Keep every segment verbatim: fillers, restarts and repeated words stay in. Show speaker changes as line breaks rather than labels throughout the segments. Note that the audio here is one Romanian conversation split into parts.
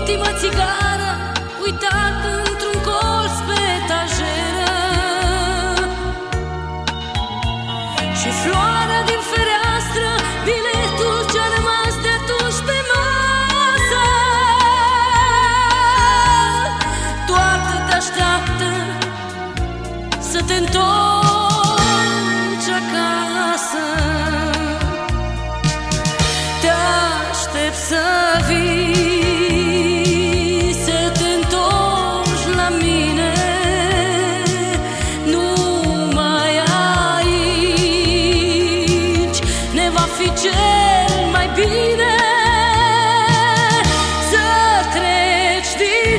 ultimă țigară uitat într-un colț pe etajeră, și floarea din fereastră, biletul ce-a rămas de atunci pe masă. Toate te așteaptă să te întorci acasă. Te aștept să vii, să te întorci la mine. Numai aici ne va fi cel mai bine. Să treci din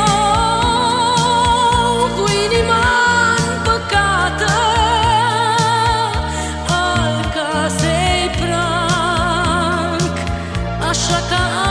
nou cu inima împăcată al casei prag, așa ca